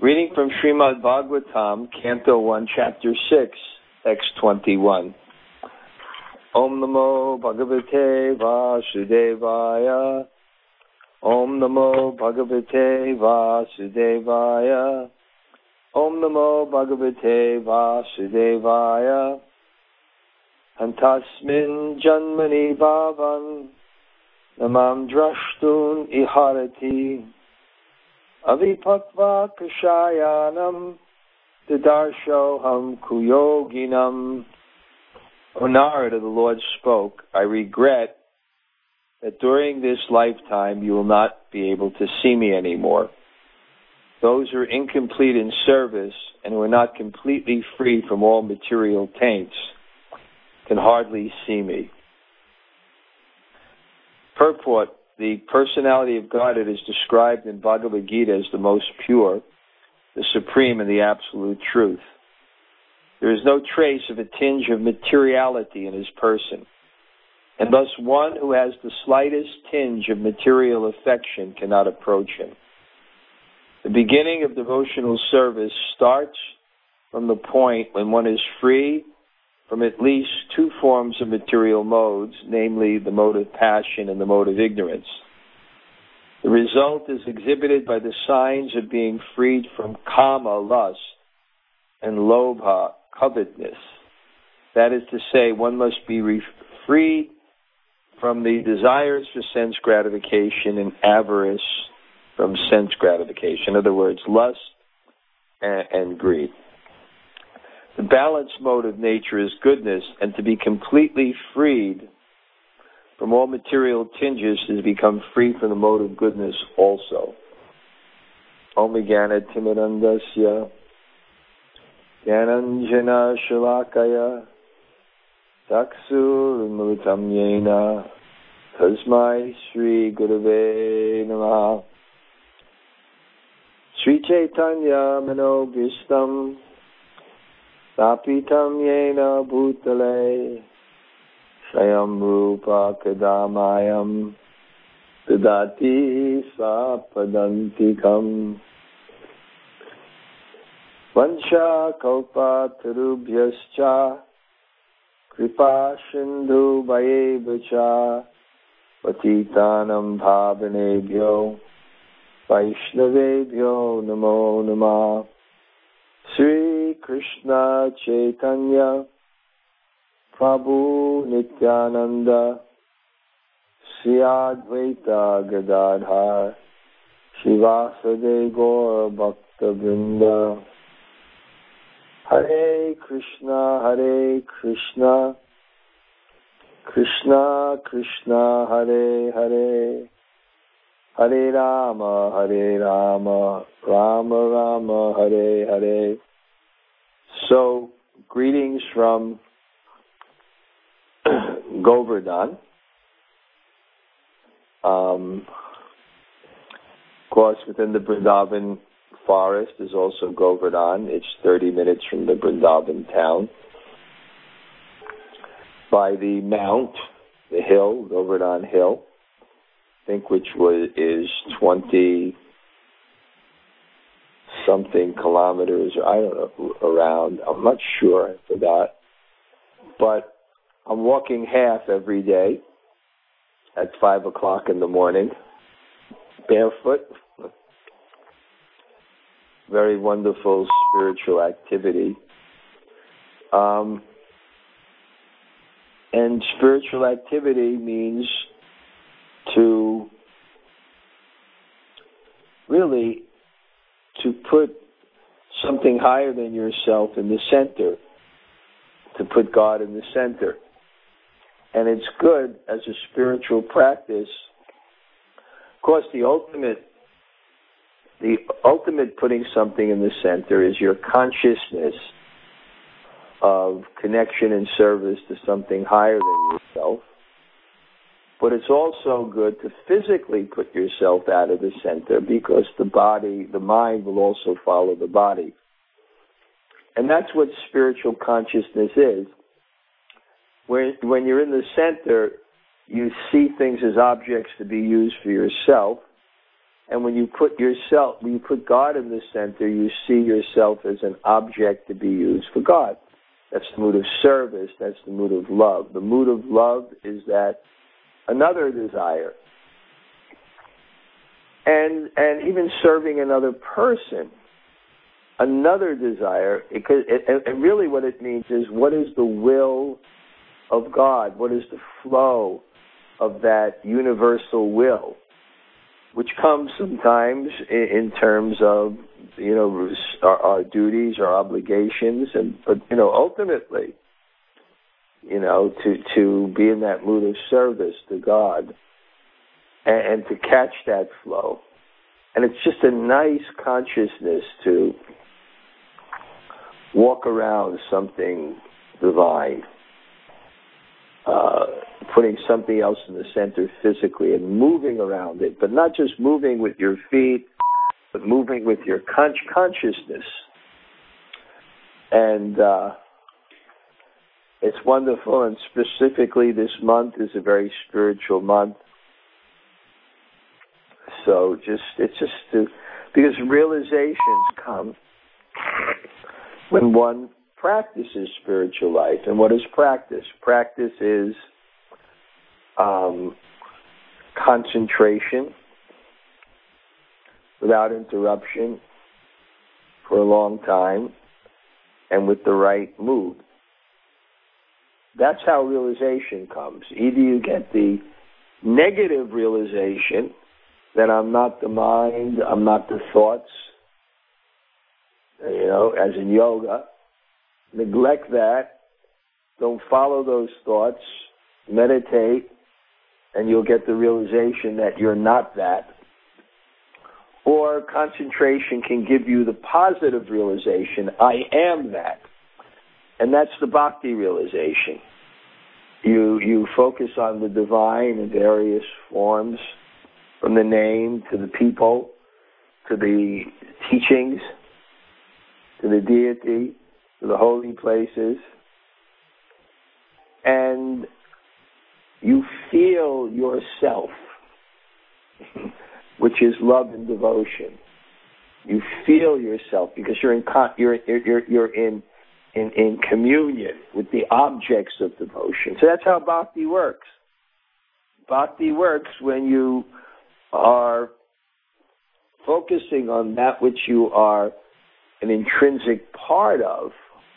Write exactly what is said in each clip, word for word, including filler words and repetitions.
Reading from Srimad Bhagavatam, Canto one, Chapter six, Text twenty-one. Om Namo Bhagavate Vasudevaya. Om Namo Bhagavate Vasudevaya. Om Namo Bhagavate Vasudevaya. Antasmin Janmani Bhavan Namam Drashtun Iharati Avipakva Kashayanam Didarshoham Kuyoginam. O Narada, the Lord spoke, I regret that during this lifetime you will not be able to see me anymore. Those who are incomplete in service and who are not completely free from all material taints can hardly see me. Purport: the personality of Godhead is described in Bhagavad Gita as the most pure, the supreme, and the absolute truth. There is no trace of a tinge of materiality in his person, and thus one who has the slightest tinge of material affection cannot approach him. The beginning of devotional service starts from the point when one is free from at least two forms of material modes, namely the mode of passion and the mode of ignorance. The result is exhibited by the signs of being freed from kama, lust, and lobha, covetousness. That is to say, one must be re- freed from the desires for sense gratification and avarice from sense gratification. In other words, lust and, and greed. The balanced mode of nature is goodness, and to be completely freed from all material tinges is to become free from the mode of goodness also. Om Jnana Timirandasya Jnananjana Shalakaya Taksur Mulutam Yena Tasmai Sri Gurave Namaha. Sri Chaitanya Manobhistam Sapitam Yena Bhutale Swayam Rupa Kadamayam Dadati Svapadantikam Vansha Kalpa Tarubhyascha Kripa Sindhu Vayevacha Patitanam Bhavanebhyo Vaishnavebhyo Namo Namah. Sri Krishna Chaitanya Prabhu Nityananda Sri Advaita Gadadhar Shivasade Gaur Bhakta Vrinda. Hare Krishna Hare Krishna Krishna Krishna Hare Hare Hare Rama Hare Rama Rama Rama Hare Hare. So, greetings from Govardhan. Um, of course, within the Vrindavan forest is also Govardhan. It's thirty minutes from the Vrindavan town. By the mount, the hill, Govardhan Hill, I think which was is twenty something kilometers, I don't know, around. I'm not sure, I forgot. But I'm walking half every day at five o'clock in the morning, barefoot. Very wonderful spiritual activity. Um, and spiritual activity means to really to put something higher than yourself in the center, to put God in the center. And it's good as a spiritual practice. Of course, the ultimate the ultimate putting something in the center is your consciousness of connection and service to something higher than yourself. But it's also good to physically put yourself out of the center, because the body, the mind will also follow the body. And that's what spiritual consciousness is. When, when you're in the center, you see things as objects to be used for yourself, And when you put yourself, when you put God in the center, you see yourself as an object to be used for God. That's the mood of service. That's the mood of love. The mood of love is that another desire. And and even serving another person, another desire. It could, it, and really what it means is, what is the will of God? What is the flow of that universal will? Which comes sometimes in, in terms of, you know, our, our duties, our obligations, and but you know, ultimately, you know, to to be in that mood of service to God, and, and to catch that flow, and it's just a nice consciousness to walk around something divine. Uh, putting something else in the center physically and moving around it, but not just moving with your feet, but moving with your con- consciousness. And uh, it's wonderful, and specifically this month is a very spiritual month. So just it's just to, because realizations come when one practices spiritual life. And what is practice? Practice is um, concentration without interruption for a long time and with the right mood. That's how realization comes. Either you get the negative realization that I'm not the mind, I'm not the thoughts, you know, as in yoga. Neglect that. Don't follow those thoughts. Meditate, and you'll get the realization that you're not that. Or concentration can give you the positive realization, I am that. And that's the bhakti realization. You you focus on the divine in various forms, from the name to the people, to the teachings, to the deity, to the holy places, and you feel yourself, which is love and devotion. You feel yourself because you're in you're you're you're in in in communion with the objects of devotion. So that's how bhakti works. Bhakti works when you are focusing on that which you are an intrinsic part of.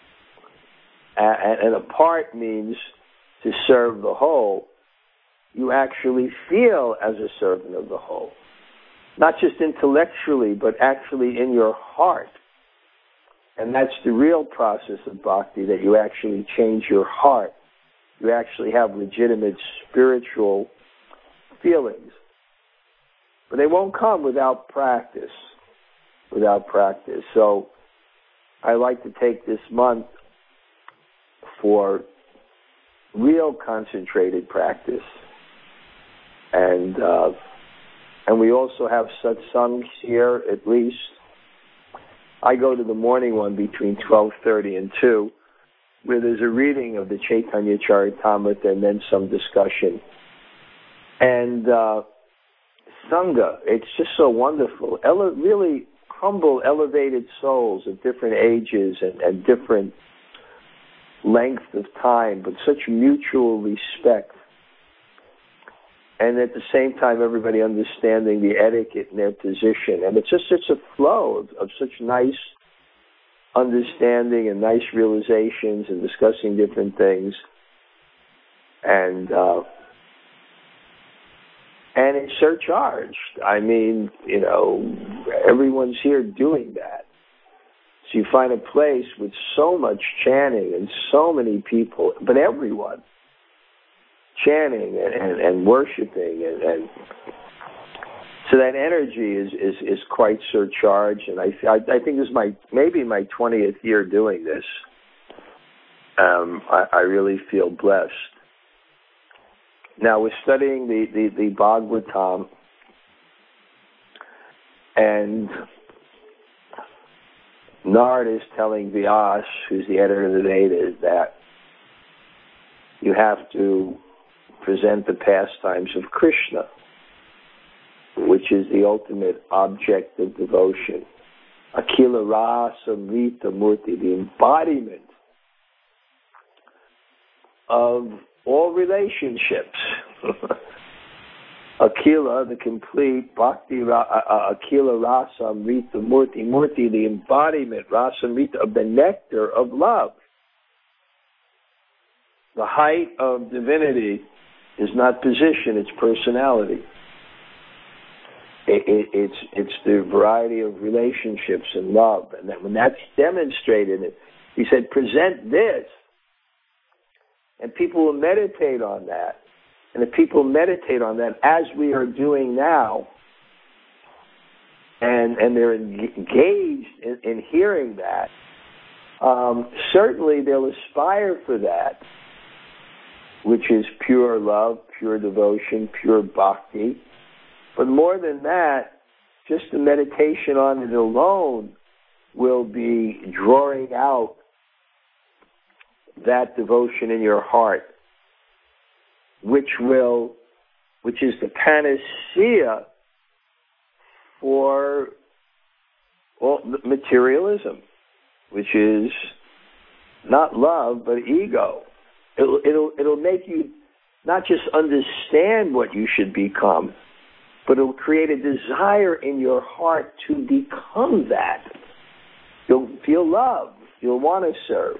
And a part means to serve the whole. You actually feel as a servant of the whole. Not just intellectually, but actually in your heart. And that's the real process of bhakti, that you actually change your heart. You actually have legitimate spiritual feelings. But they won't come without practice. Without practice. So I like to take this month for real concentrated practice, and uh, and we also have satsangs here. At least I go to the morning one between twelve thirty and two, where there's a reading of the Chaitanya Charitamrita and then some discussion. And uh, sangha, it's just so wonderful. Ele- really humble, elevated souls of different ages and, and different length of time, but such mutual respect. And at the same time, everybody understanding the etiquette in their position. And it's just such a flow of, of such nice understanding and nice realizations and discussing different things. And uh, and it's surcharged. I mean, you know, everyone's here doing that. So you find a place with so much chanting and so many people, but everyone chanting and, and, and worshiping, and, and so that energy is, is, is quite surcharged. And I, I I think this is my maybe my twentieth year doing this. Um, I, I really feel blessed. Now we're studying the the, the Bhagavatam, and Narad is telling Vyas, who's the editor of the Vedas, that you have to present the pastimes of Krishna, which which is the ultimate object of devotion. Akila Rasa Mrita Murti, the embodiment of all relationships. Akila, the complete Bhakti, uh, Akila Rasa Amrita Murti, Murti, the embodiment, Rasa Amrita, of the nectar of love. The height of divinity is not position, it's personality. It, it, it's it's the variety of relationships and love. And that when that's demonstrated, he said, present this. And people will meditate on that. And if people meditate on that, as we are doing now, and and they're engaged in, in hearing that, um, certainly they'll aspire for that, which is pure love, pure devotion, pure bhakti. But more than that, just the meditation on it alone will be drawing out that devotion in your heart, which will, which is the panacea for all materialism, which is not love but ego. It'll, it'll, it'll make you not just understand what you should become, but it'll create a desire in your heart to become that. You'll feel love. You'll want to serve.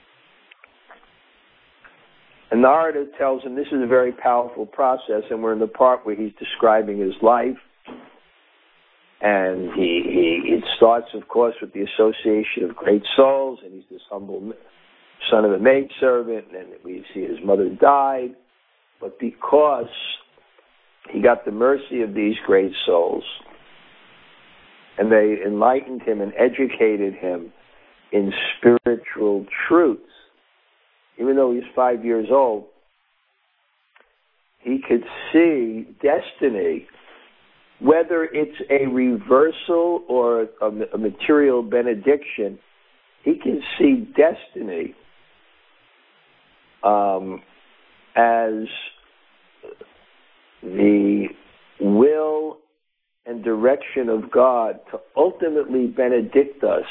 And Narada tells him this is a very powerful process, and we're in the part where he's describing his life. And he, he it starts, of course, with the association of great souls, and he's this humble son of a maidservant, and we see his mother died. But because he got the mercy of these great souls, and they enlightened him and educated him in spiritual truths, even though he was five years old, he could see destiny, whether it's a reversal or a, a material benediction. He can see destiny um, as the will and direction of God to ultimately benedict us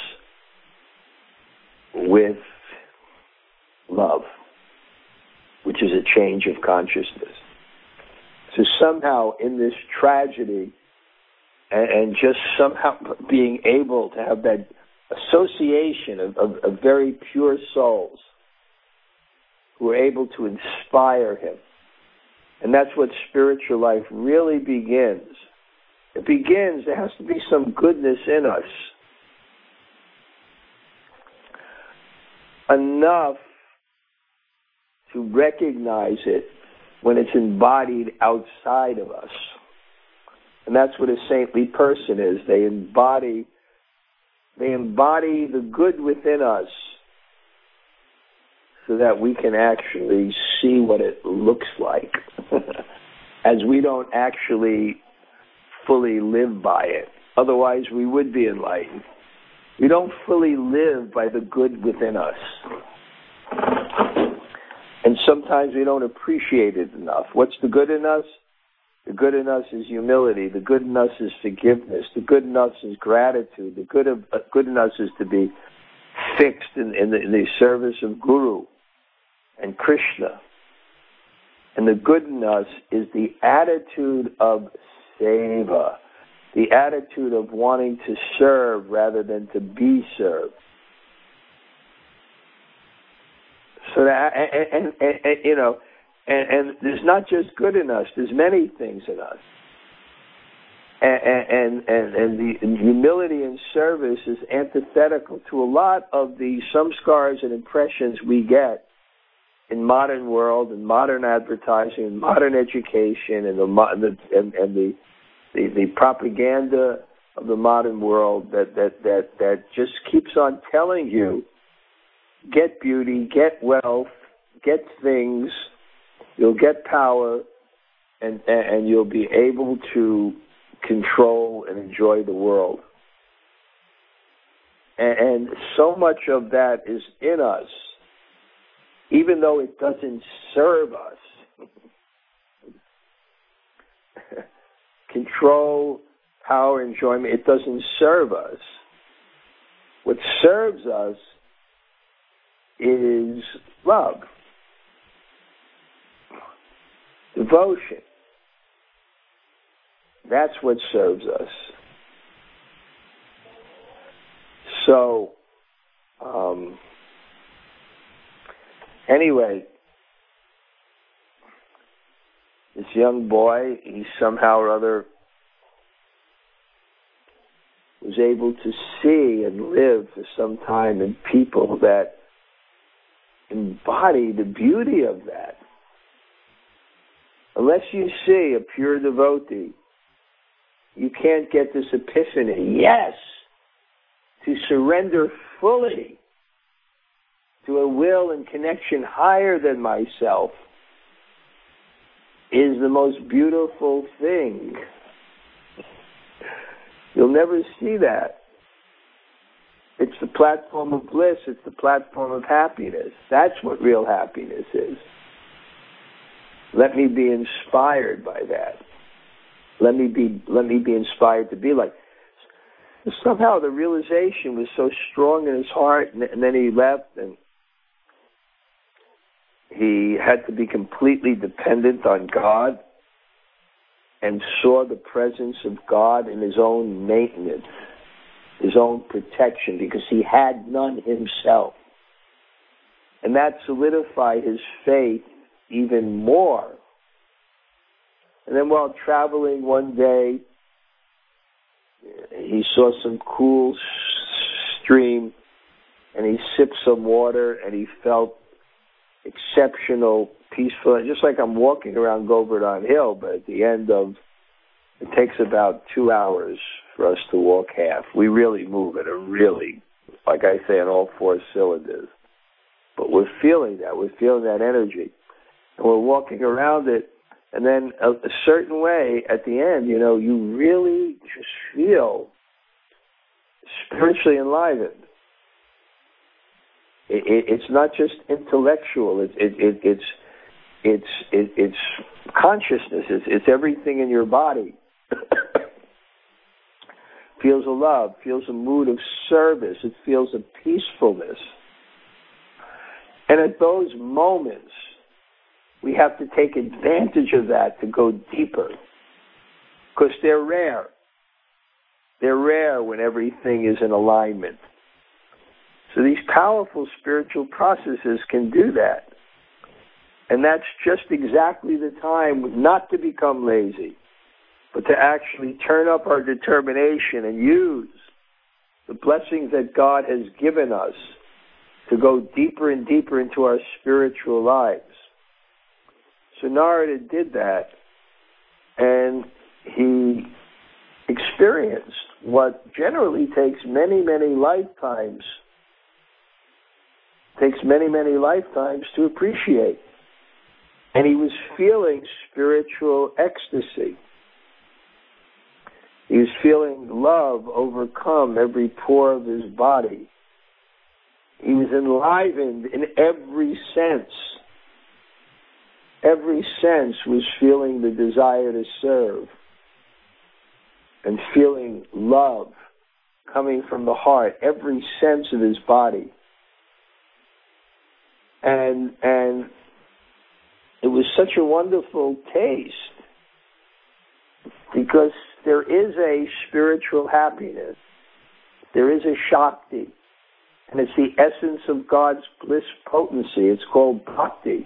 with love, which is a change of consciousness. So somehow in this tragedy, and, and just somehow being able to have that association of, of, of very pure souls who are able to inspire him. And that's what spiritual life really begins. It begins, there has to be some goodness in us. Enough to recognize it when it's embodied outside of us. And that's what a saintly person is. They embody, they embody the good within us so that we can actually see what it looks like, as we don't actually fully live by it. Otherwise, we would be enlightened. We don't fully live by the good within us. And sometimes we don't appreciate it enough. What's the good in us? The good in us is humility. The good in us is forgiveness. The good in us is gratitude. The good, of, uh, good in us is to be fixed in, in, the, in the service of Guru and Krishna. And the good in us is the attitude of seva, the attitude of wanting to serve rather than to be served. So that, and, and, and, and you know, and, and there's not just good in us, there's many things in us. And, and, and, and the humility and service is antithetical to a lot of the samskars and impressions we get in modern world, in modern advertising, in modern education, and the and, and the, the the propaganda of the modern world that, that, that, that just keeps on telling you, get beauty, get wealth, get things, you'll get power, and, and you'll be able to control and enjoy the world. And, and so much of that is in us, even though it doesn't serve us. Control, power, enjoyment. It doesn't serve us. What serves us is love, devotion. That's what serves us. So, um, anyway, this young boy, he somehow or other was able to see and live for some time in people that embody the beauty of that. Unless you see a pure devotee, you can't get this epiphany. Yes, to surrender fully to a will and connection higher than myself is the most beautiful thing. You'll never see that. It's the platform of bliss. It's the platform of happiness. That's what real happiness is. Let me be inspired by that. Let me be, let me be inspired to be like. Somehow the realization was so strong in his heart, and, and then he left, and he had to be completely dependent on God and saw the presence of God in his own maintenance, his own protection, because he had none himself. And that solidified his faith even more. And then while traveling one day, he saw some cool stream, and he sipped some water, and he felt exceptional, peaceful, just like I'm walking around Govardhan Hill, but at the end of, it takes about two hours for us to walk half. We really move at a really, like I say, on all four cylinders. But we're feeling that. We're feeling that energy. And we're walking around it, and then a, a certain way, at the end, you know, you really just feel spiritually enlivened. It, it, it's not just intellectual. It, it, it, it's it's it, it's consciousness. It's, it's everything in your body. Feels a love. Feels a mood of service. It feels a peacefulness. And at those moments, we have to take advantage of that to go deeper, because they're rare. They're rare when everything is in alignment. So these powerful spiritual processes can do that. And that's just exactly the time not to become lazy, but to actually turn up our determination and use the blessings that God has given us to go deeper and deeper into our spiritual lives. So Narada did that, and he experienced what generally takes many, many lifetimes, takes many, many lifetimes to appreciate. And he was feeling spiritual ecstasy. He was feeling love overcome every pore of his body. He was enlivened in every sense. Every sense was feeling the desire to serve and feeling love coming from the heart, every sense of his body. And and it was such a wonderful taste, because there is a spiritual happiness. There is a Shakti. And it's the essence of God's bliss potency. It's called Bhakti.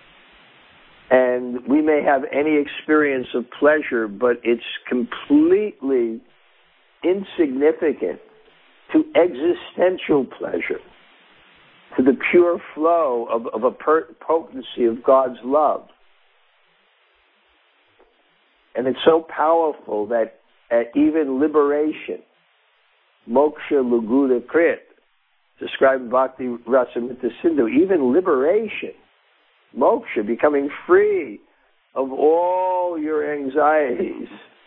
And we may have any experience of pleasure, but it's completely insignificant to existential pleasure, to the pure flow of, of a per- potency of God's love. And it's so powerful that at even liberation, moksha laguna krit, described in Bhakti Rasamrita Sindhu, even liberation, moksha, becoming free of all your anxieties.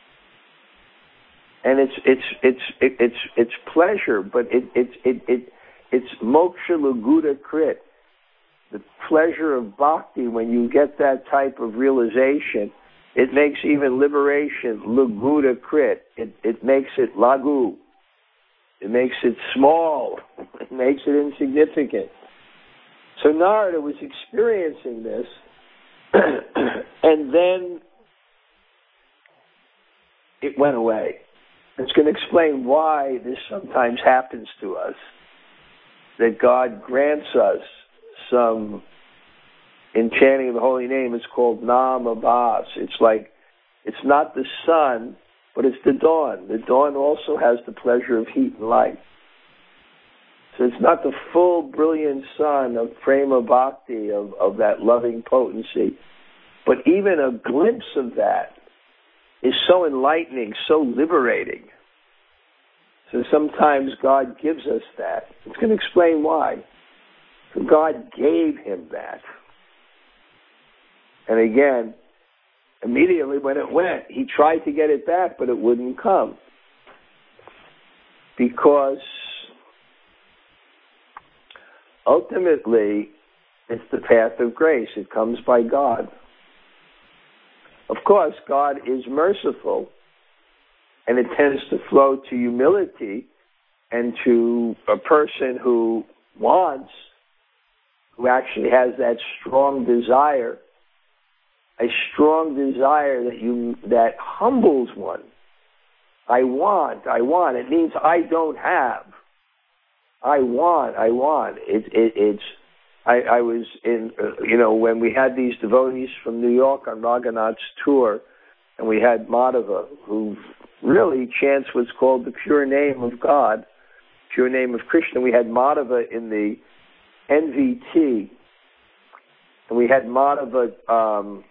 And it's it's it's it, it's it's pleasure, but it it's it, it it's moksha laguna krit, the pleasure of bhakti. When you get that type of realization, It makes even liberation, laguda krit. It, it makes it lagu. It makes it small. It makes it insignificant. So Narada was experiencing this, and then it went away. It's going to explain why this sometimes happens to us, that God grants us some, in chanting of the holy name, it's called Nam Abbas. It's like, it's not the sun, but it's the dawn. The dawn also has the pleasure of heat and light. So it's not the full, brilliant sun of prema bhakti, of, of that loving potency. But even a glimpse of that is so enlightening, so liberating. So sometimes God gives us that. It's going to explain why. So God gave him that. And again, immediately when it went, he tried to get it back, but it wouldn't come. Because ultimately, it's the path of grace. It comes by God. Of course, God is merciful, and it tends to flow to humility and to a person who wants, who actually has that strong desire, a strong desire that you that humbles one. I want, I want. It means I don't have. I want, I want. It, it, it's. I, I was in, uh, you know, when we had these devotees from New York on Raghunath's tour, and we had Madhava, who really chants what's called the pure name of God, pure name of Krishna. We had Madhava in the N V T, and we had Madhava um,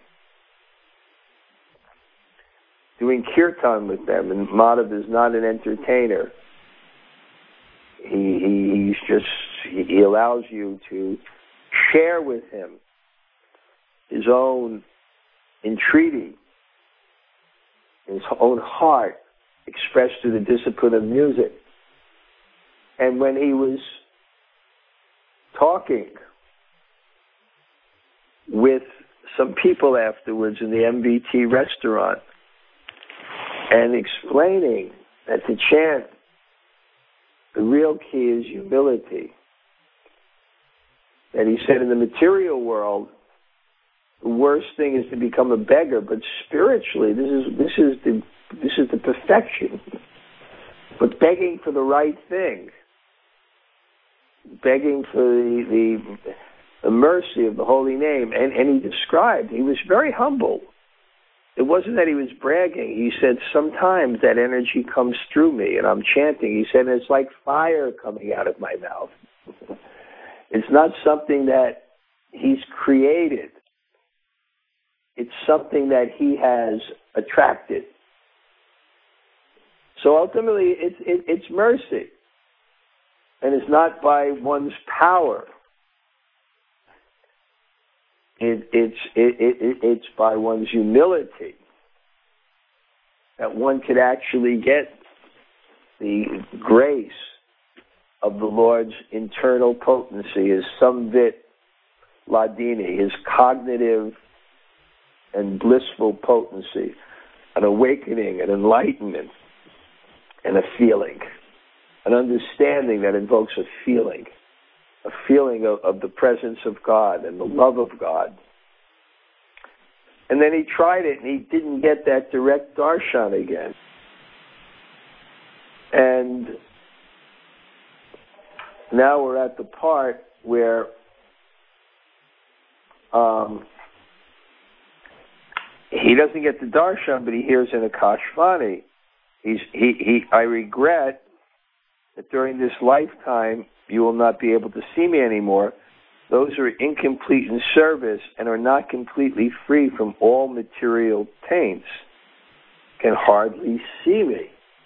doing kirtan with them, and Madhava is not an entertainer. He, he he's just, he, he allows you to share with him his own entreaty, his own heart, expressed through the discipline of music. And when he was talking with some people afterwards in the M V T restaurant and explaining that to chant, the real key is humility. And he said in the material world, the worst thing is to become a beggar, but spiritually, this is this is the this is the perfection. But begging for the right thing, begging for the the, the mercy of the holy name, and, and he described, he was very humble. It wasn't that he was bragging. He said, sometimes that energy comes through me, and I'm chanting. He said, it's like fire coming out of my mouth. It's not something that he's created. It's something that he has attracted. So ultimately, it's it, it's mercy. And it's not by one's power. It, it's it, it, it's by one's humility that one could actually get the grace of the Lord's internal potency, his samvit ladini, his cognitive and blissful potency, an awakening, an enlightenment, and a feeling, an understanding that invokes a feeling. A feeling of, of the presence of God and the love of God. And then he tried it and he didn't get that direct darshan again. And now we're at the part where um, he doesn't get the darshan, but he hears in Akashvani. He's, he, he, I regret that during this lifetime you will not be able to see me anymore. Those who are incomplete in service and are not completely free from all material taints can hardly see me.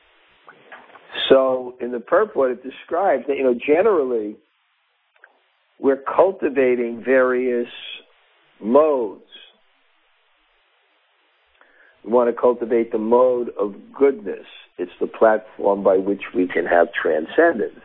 So in the purport it describes that, you know, generally we're cultivating various modes. We want to cultivate the mode of goodness. It's the platform by which we can have transcendence.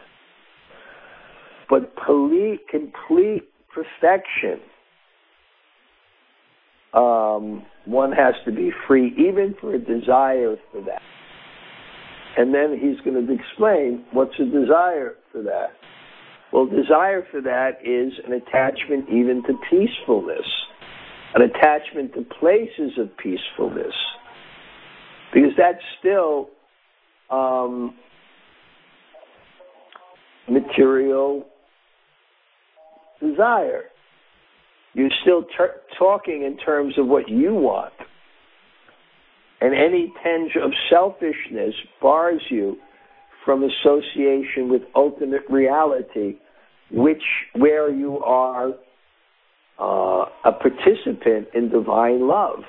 But complete perfection um, one has to be free even for a desire for that. And then he's going to explain what's a desire for that. Well, desire for that is an attachment even to peacefulness, an attachment to places of peacefulness, because that's still um, material desire. You're still ter- talking in terms of what you want. And any tinge of selfishness bars you from association with ultimate reality, which where you are uh, a participant in divine love.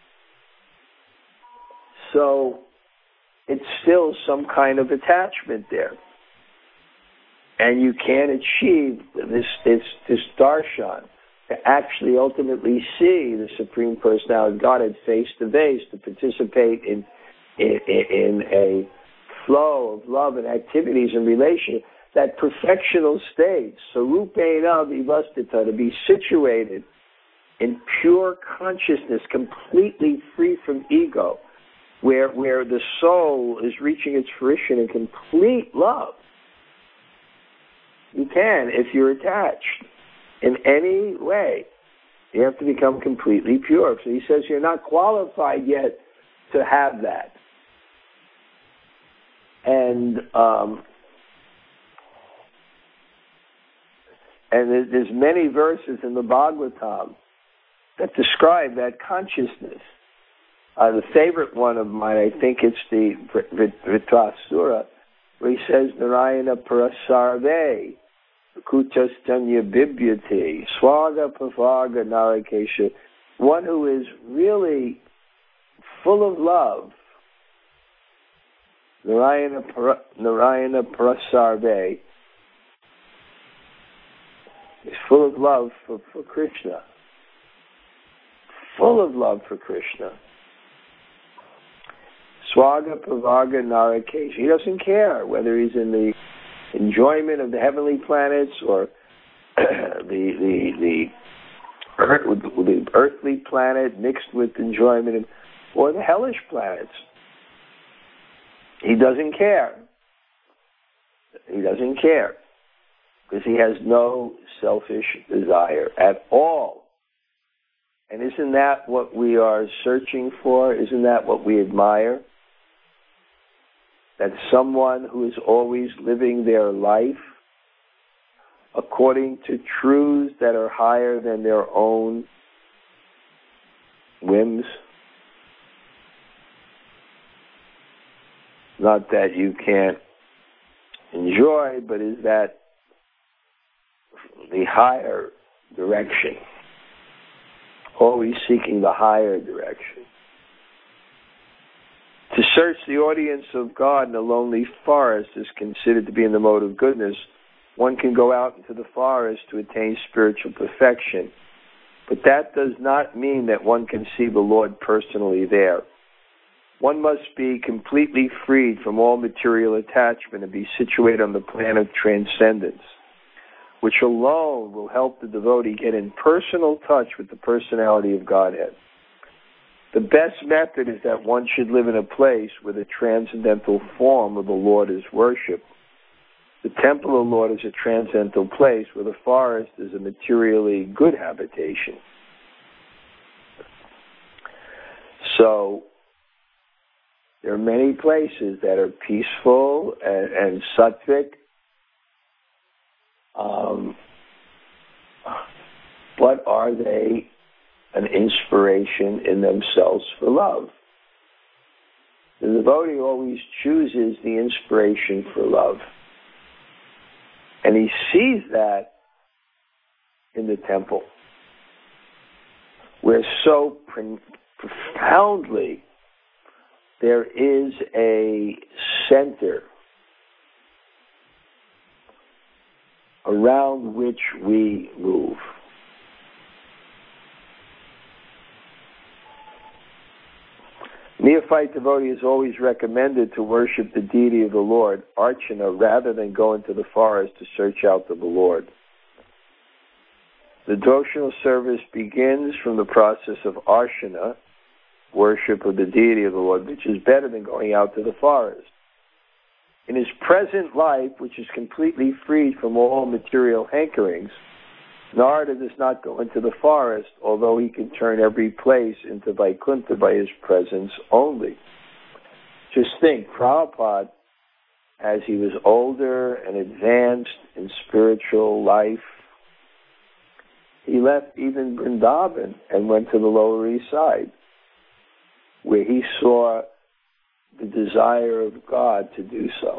So it's still some kind of attachment there. And you can't achieve this, this, this darshan, to actually ultimately see the Supreme Personality of Godhead face to face, to participate in, in, in a flow of love and activities and relation, that perfectional state, sarupena vivastita, to be situated in pure consciousness, completely free from ego, where, where the soul is reaching its fruition in complete love. You can if you're attached. In any way, you have to become completely pure. So he says you're not qualified yet to have that. And um, and there's, there's many verses in the Bhagavatam that describe that consciousness. Uh, the favorite one of mine, I think it's the Vritrasura, where he says, Narayana Parasarve, Kuchastanya Bibyati, Swaga Pavaga Narakesha, one who is really full of love. Narayana, Para, Narayana Prasarve is full of love for, for Krishna. Full of love for Krishna. Swaga Pavaga Narakesha. He doesn't care whether he's in the enjoyment of the heavenly planets or the the the, earth, the earthly planet mixed with enjoyment, or the hellish planets. He doesn't care. He doesn't care because he has no selfish desire at all. And isn't that what we are searching for? Isn't that what we admire? That someone who is always living their life according to truths that are higher than their own whims. Not that you can't enjoy, but is that the higher direction? Always seeking the higher direction. To search the audience of God in a lonely forest is considered to be in the mode of goodness. One can go out into the forest to attain spiritual perfection, but that does not mean that one can see the Lord personally there. One must be completely freed from all material attachment and be situated on the plan of transcendence, which alone will help the devotee get in personal touch with the personality of Godhead. The best method is that one should live in a place where the transcendental form of the Lord is worshipped. The temple of the Lord is a transcendental place, where the forest is a materially good habitation. So, there are many places that are peaceful and, and sattvic, um, but are they an inspiration in themselves for love? The devotee always chooses the inspiration for love. And he sees that in the temple, where so pre- profoundly there is a center around which we move. Neophyte devotee is always recommended to worship the deity of the Lord, Archana, rather than go into the forest to search out the Lord. The devotional service begins from the process of arshana, worship of the deity of the Lord, which is better than going out to the forest. In his present life, which is completely freed from all material hankerings, Narada does not go into the forest, although he can turn every place into Vaikuntha by his presence only. Just think, Prabhupada, as he was older and advanced in spiritual life, he left even Vrindavan and went to the Lower East Side, where he saw the desire of God to do so.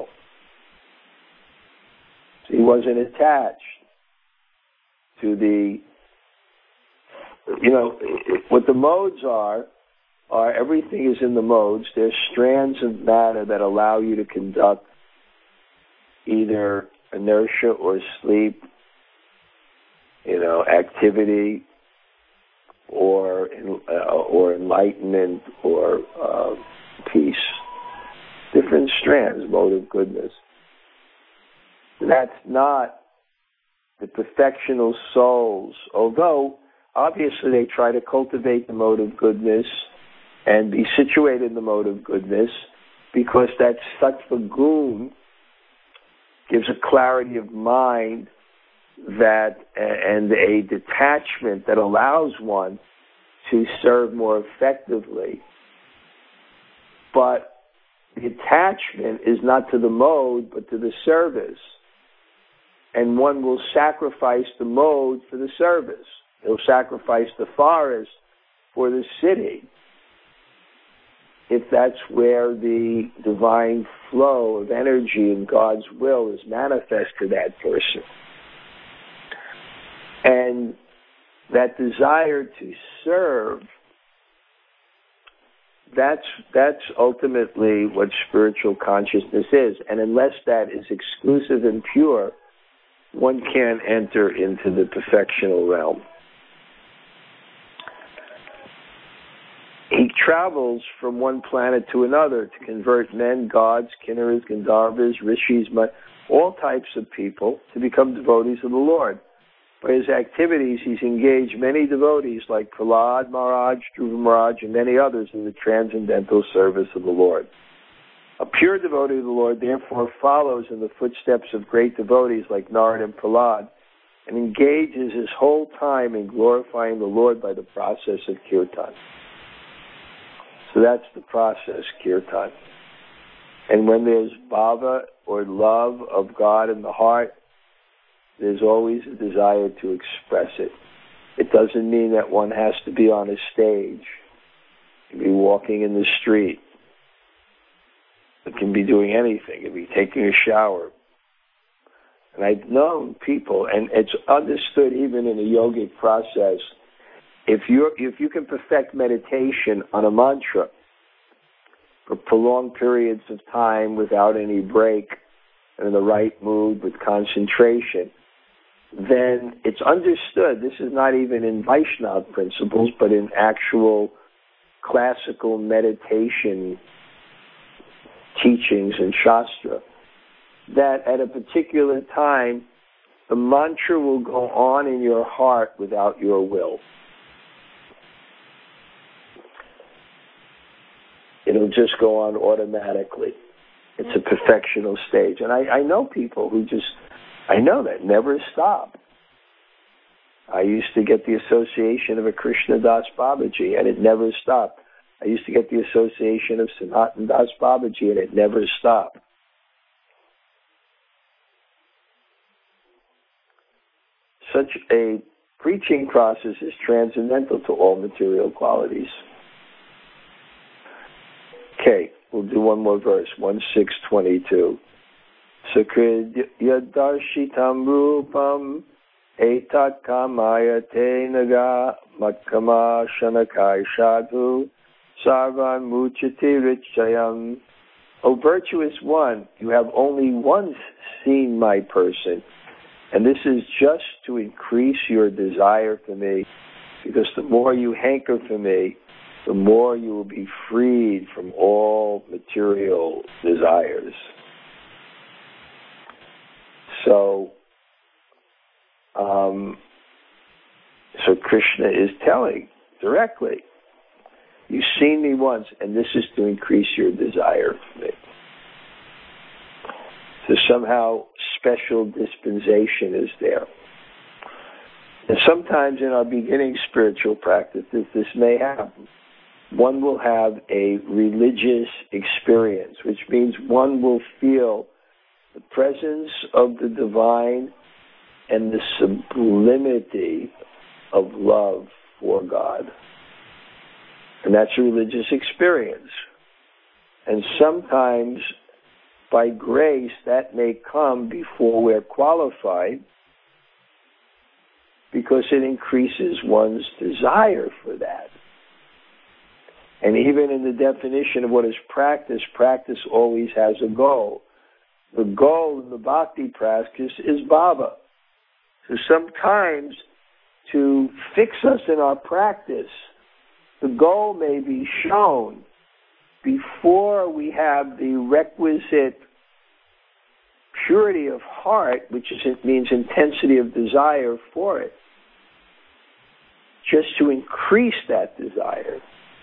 So he wasn't attached to the, you know, what the modes are, are everything is in the modes. There's strands of matter that allow you to conduct either inertia or sleep, you know, activity, or uh, or enlightenment, or uh, peace. Different strands, mode of goodness. That's not the perfectional souls, although obviously they try to cultivate the mode of goodness and be situated in the mode of goodness, because that sattva gun gives a clarity of mind that and a detachment that allows one to serve more effectively. But the attachment is not to the mode, but to the service. And one will sacrifice the mode for the service. He'll sacrifice the forest for the city, if that's where the divine flow of energy and God's will is manifest to that person. And that desire to serve, that's that's ultimately what spiritual consciousness is. And unless that is exclusive and pure, one can't enter into the perfectional realm. He travels from one planet to another to convert men, gods, kinnaras, gandharvas, rishis, all types of people to become devotees of the Lord. By his activities, he's engaged many devotees like Prahlad Maharaj, Dhruva Maharaj, and many others in the transcendental service of the Lord. A pure devotee of the Lord, therefore, follows in the footsteps of great devotees like Narada and Prahlad and engages his whole time in glorifying the Lord by the process of kirtan. So that's the process, kirtan. And when there's bhava or love of God in the heart, there's always a desire to express it. It doesn't mean that one has to be on a stage. It can be walking in the street. It can be doing anything. It can be taking a shower. And I've known people, and it's understood even in a yogic process, if you if you can perfect meditation on a mantra for prolonged periods of time without any break and in the right mood with concentration, then it's understood. This is not even in Vaishnava principles, but in actual classical meditation teachings in Shastra, that at a particular time, the mantra will go on in your heart without your will. It'll just go on automatically. It's a perfectional stage. And I, I know people who just, I know that, never stop. I used to get the association of a Krishna Das Babaji, and it never stopped. I used to get the association of Sanatan Das Babaji, and it never stopped. Such a preaching process is transcendental to all material qualities. Okay, we'll do one more verse, one six twenty-two. Sakrid yadarshitam rupam etat kamaya te naga matkama shanakai sadhu sarvan muchati richayam. O virtuous one, you have only once seen my person, and this is just to increase your desire for me, because the more you hanker for me, the more you will be freed from all material desires. So, um, So Krishna is telling directly, you've seen me once, and this is to increase your desire for me. So somehow special dispensation is there. And sometimes in our beginning spiritual practices, this may happen. One will have a religious experience, which means one will feel the presence of the divine and the sublimity of love for God. And that's a religious experience. And sometimes, by grace, that may come before we're qualified, because it increases one's desire for that. And even in the definition of what is practice, practice always has a goal. The goal in the bhakti practice is bhava. So sometimes, to fix us in our practice, the goal may be shown before we have the requisite purity of heart, which is, it means intensity of desire for it, just to increase that desire.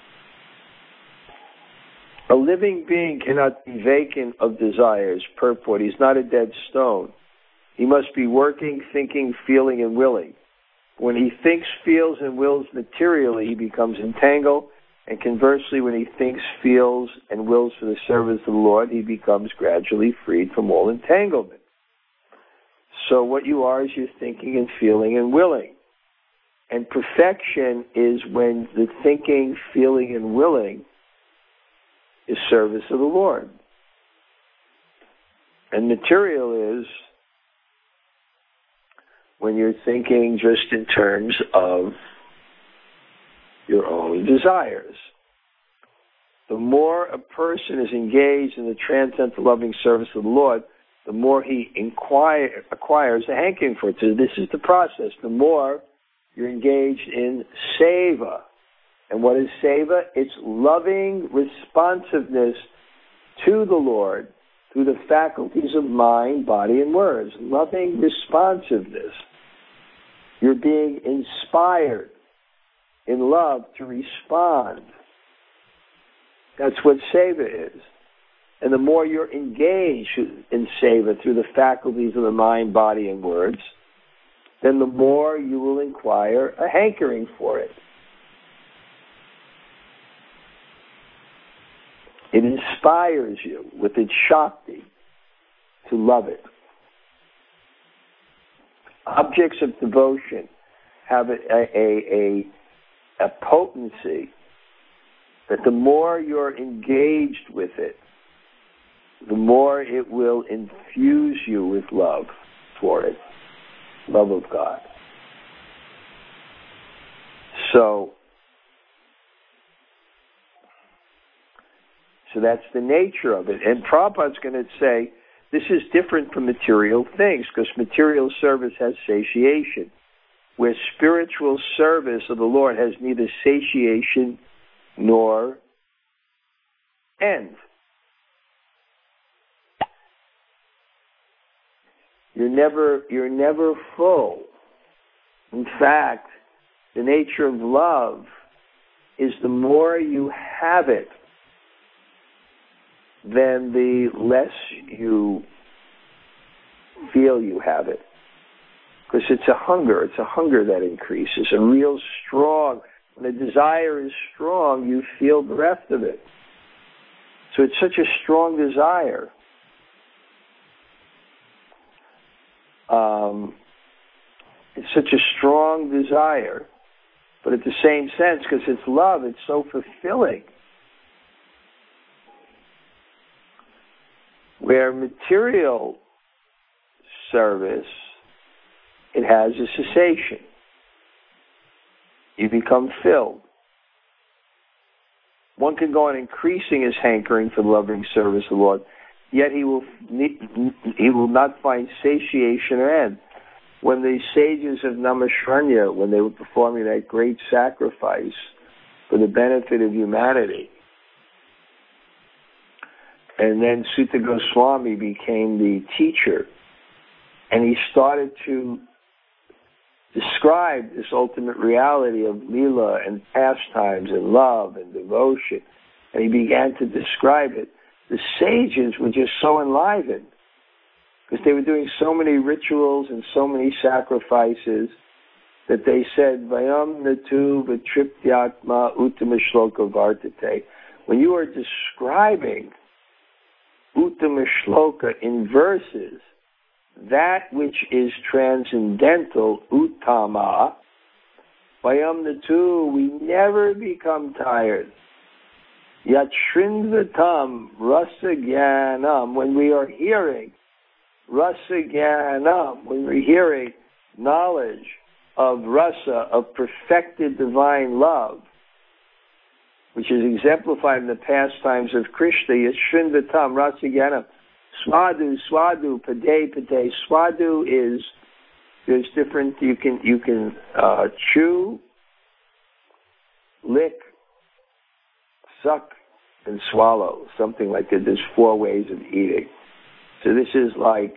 A living being cannot be vacant of desires. Purport, he's not a dead stone. He must be working, thinking, feeling, and willing. When he thinks, feels, and wills materially, he becomes entangled. And conversely, when he thinks, feels, and wills for the service of the Lord, he becomes gradually freed from all entanglement. So what you are is you're thinking and feeling and willing. And perfection is when the thinking, feeling, and willing is service of the Lord. And material is when you're thinking just in terms of your own desires. The more a person is engaged in the transcendental loving service of the Lord, the more he inquire, acquires a hankering for it. So this is the process. The more you're engaged in seva. And what is seva? It's loving responsiveness to the Lord through the faculties of mind, body, and words. Loving responsiveness. You're being inspired in love to respond. That's what seva is. And the more you're engaged in seva through the faculties of the mind, body, and words, then the more you will inquire a hankering for it. It inspires you with its shakti to love it. Objects of devotion have a, a, a, a potency that the more you're engaged with it, the more it will infuse you with love for it, love of God. So, so that's the nature of it. And Prabhupada's going to say, this is different from material things, because material service has satiation, where spiritual service of the Lord has neither satiation nor end. You're never, you're never full. In fact, the nature of love is the more you have it, then the less you feel you have it. Because it's a hunger. It's a hunger that increases. A real strong, when a desire is strong, you feel the rest of it. So it's such a strong desire. Um, it's such a strong desire. But at the same sense, because it's love, it's so fulfilling. Where material service, it has a cessation. You become filled. One can go on increasing his hankering for the loving service of the Lord, yet he will he will not find satiation or end. When the sages of Naimisharanya, when they were performing that great sacrifice for the benefit of humanity, and then Sutta Goswami became the teacher, and he started to described this ultimate reality of Lila and pastimes and love and devotion, and he began to describe it, the sages were just so enlivened because they were doing so many rituals and so many sacrifices that they said, Vayam Natu Vitriptyatma Uttama Shloka Vartate. When you are describing Uttama Shloka in verses, that which is transcendental, Uttama, Vayam Natu, we never become tired. Yat Shrindvatam Rasa Jnanam, when we are hearing Rasa Jnanam, when we're hearing knowledge of rasa, of perfected divine love, which is exemplified in the pastimes of Krishna, Yashrinvatam, Rasa Jnanam, Swadu, Swadu, Pade, Pade. Swadu is, there's different, you can, you can uh, chew, lick, suck, and swallow, something like that. There's four ways of eating. So this is like,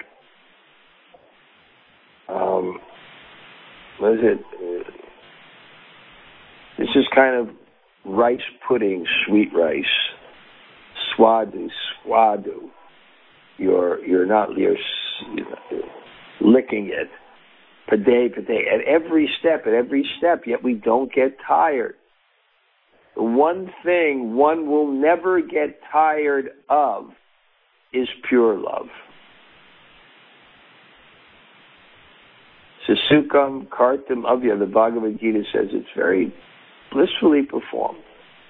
um, what is it? Uh, this is kind of rice pudding, sweet rice. Swadu, swadu. You're you're not you're, you're licking it. Pade, pade. At every step, at every step. Yet we don't get tired. The one thing one will never get tired of is pure love. Sasukam Kartam Avya, the Bhagavad Gita says it's very blissfully performed.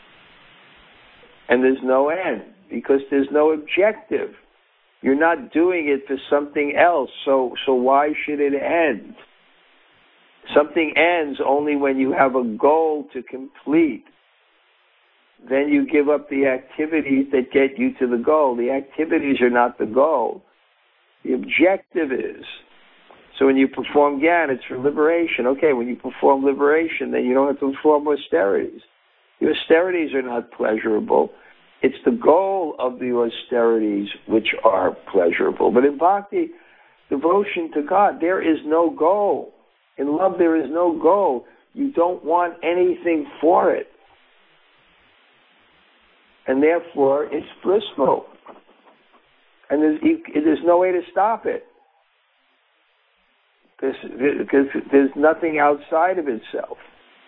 And there's no end, because there's no objective. You're not doing it for something else, so so why should it end? Something ends only when you have a goal to complete. Then you give up the activities that get you to the goal. The activities are not the goal. The objective is. So when you perform Gyan, it's for liberation. Okay, when you perform liberation, then you don't have to perform austerities. The austerities are not pleasurable. It's the goal of the austerities which are pleasurable. But in bhakti, devotion to God, there is no goal. In love, there is no goal. You don't want anything for it. And therefore, it's blissful. And there's, there's no way to stop it. Because, because there's nothing outside of itself.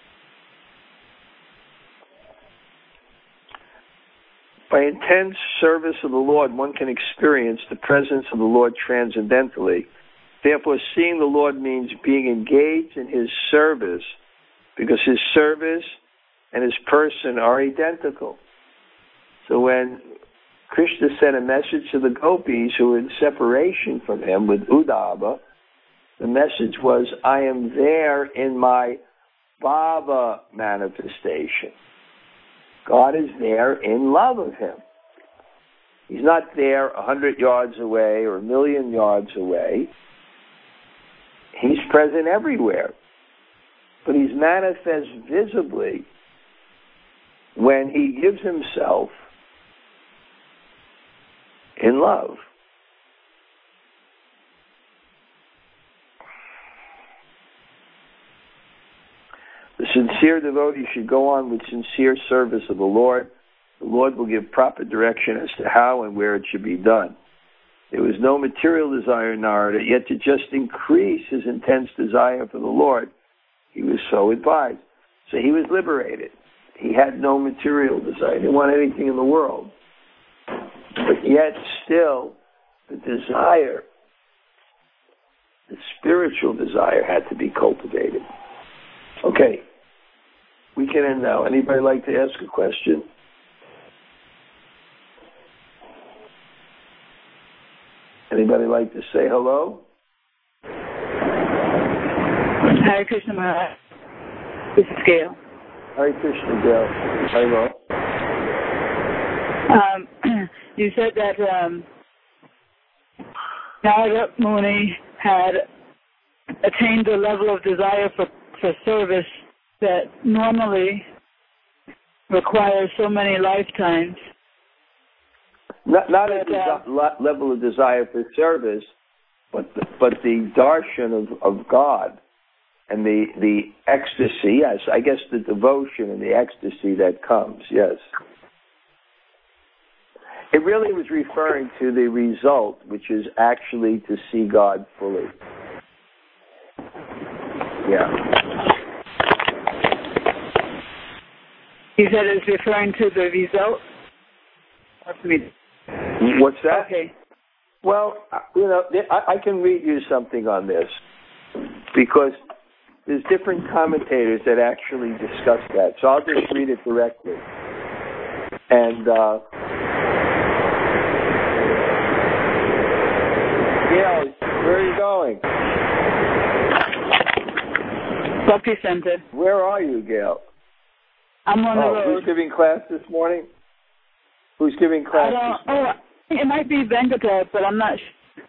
By intense service of the Lord, one can experience the presence of the Lord transcendentally. Therefore, seeing the Lord means being engaged in His service, because His service and His person are identical. So when Krishna sent a message to the gopis who were in separation from Him with Uddhava, the message was, I am there in my Bhava manifestation. God is there in love of Him. He's not there a hundred yards away or a million yards away. He's present everywhere. But He's manifest visibly when He gives Himself in love. The sincere devotee should go on with sincere service of the Lord. The Lord will give proper direction as to how and where it should be done. There was no material desire in Narada, yet to just increase his intense desire for the Lord, he was so advised. So he was liberated. He had no material desire. He didn't want anything in the world. But yet still, the desire, the spiritual desire had to be cultivated. Okay. We can end now. Anybody like to ask a question? Anybody like to say hello? Hare Krishna Maharaj. This is Gail. Hare Krishna, Gail. Hello. Um, you said that um, Narada Muni had attained the level of desire for, for service that normally requires so many lifetimes. Not, not but, a uh, desi- level of desire for service, but the, but the darshan of, of God and the, the ecstasy, yes, I guess the devotion and the ecstasy that comes, yes. It really was referring to the result, which is actually to see God fully. Yeah. You said it's referring to the result? What's that? Okay. Well, you know, I, I can read you something on this because there's different commentators that actually discuss that. So I'll just read it directly. And, uh, yeah, where are you going? Bhakti Center. Where are you, Gail? I'm on the oh, road. Who's giving class this morning? Who's giving class I this morning? Oh, it might be Venkata, but I'm not sure.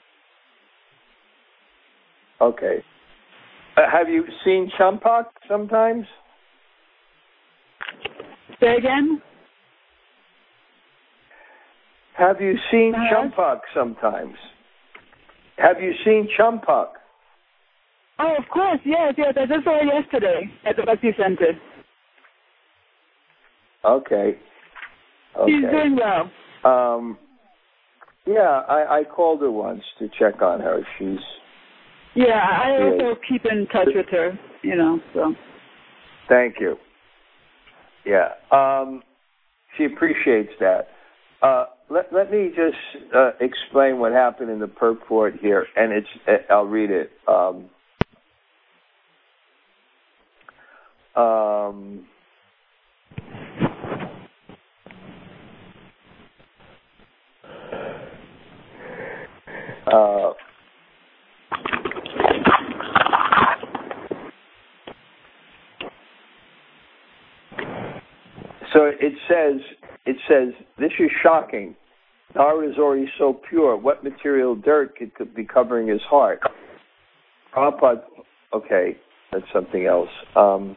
Okay. Uh, have you seen Champak sometimes? Say again? Have you seen uh-huh. Champak sometimes? Have you seen Champak? Oh, of course, yes, yes. I just saw her yesterday at the Bhakti Center. Okay. Okay. She's doing well. Um, yeah, I, I called her once to check on her. She's Yeah, I she also is. keep in touch with her, you know, so. Thank you. Yeah. Um, she appreciates that. Uh, let, let me just uh, explain what happened in the purport here, and it's I'll read it. Um, um, uh, so it says, it says, this is shocking. Narada is already so pure. What material dirt could, could be covering his heart? Prabhupada, okay, that's something else. Um,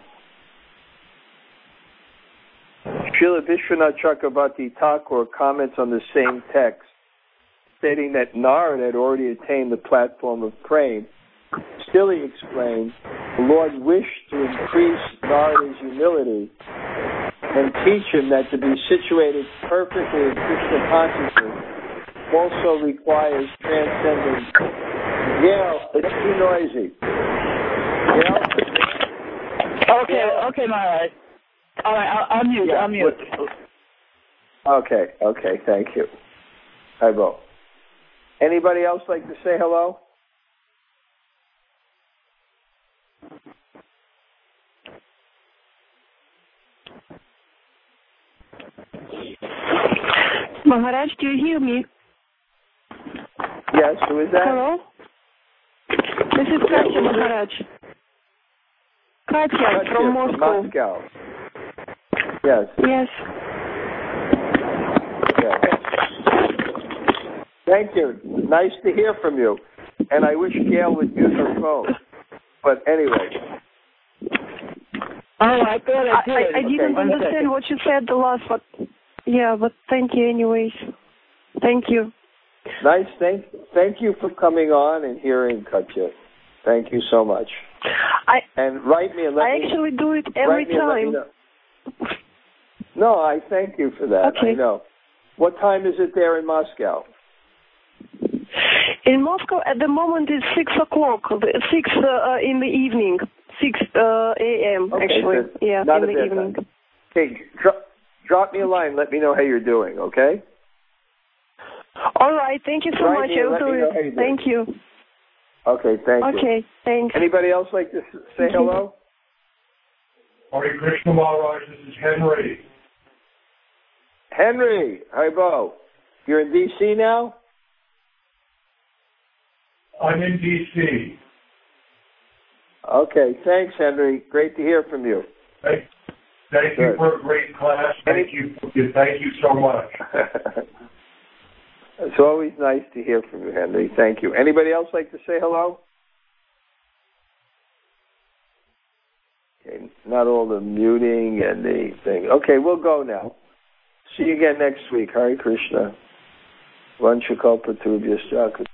Srila Vishwanath Chakravarti Thakur comments on the same text, stating that Narada had already attained the platform of praying. Still, he explained, the Lord wished to increase Narada's humility and teach him that to be situated perfectly in Krishna consciousness also requires transcendence. Gail, it's too noisy. Gail? Okay, Gail? okay, Maharaj. All right, I'll, I'll mute, yeah, I'll mute. Okay, okay, thank you. I will. Anybody else like to say hello? Maharaj, do you hear me? Yes, who is that? Hello? This is Katya, Maharaj. Katya, Katya from Moscow. From Moscow. Yes. Yes. Yes. Thank you. Nice to hear from you. And I wish Gail would use her phone. But anyway. Oh, I thought I did. I, I didn't okay, understand what you said the last, but yeah, but thank you anyways. Thank you. Nice. Thank, thank you for coming on and hearing Katya. Thank you so much. I and write me and let I me, actually do it every time. No, I thank you for that. Okay. I know. What time is it there in Moscow? In Moscow, at the moment, it's six o'clock. Six uh, in the evening. Six uh, a m. Okay, Actually, so yeah, not in a the bad evening. Time. Okay, dro- drop me a line. Let me know how you're doing. Okay. All right. Thank you so Right much. here, I'll do it. Thank you. Okay. Thank you. Okay. Thanks. Anybody else like to say Thank hello? Hare Krishna Maharaj. This is Henry. Henry, Haribo. You're in D C now? I'm in D C. Okay, thanks, Henry. Great to hear from you. Thank, thank you for a great class. Thank you. Thank you so much. It's always nice to hear from you, Henry. Thank you. Anybody else like to say hello? Okay, not all the muting and the thing. Okay, we'll go now. See you again next week. Hare Krishna. Vanchakalpatubhyascha.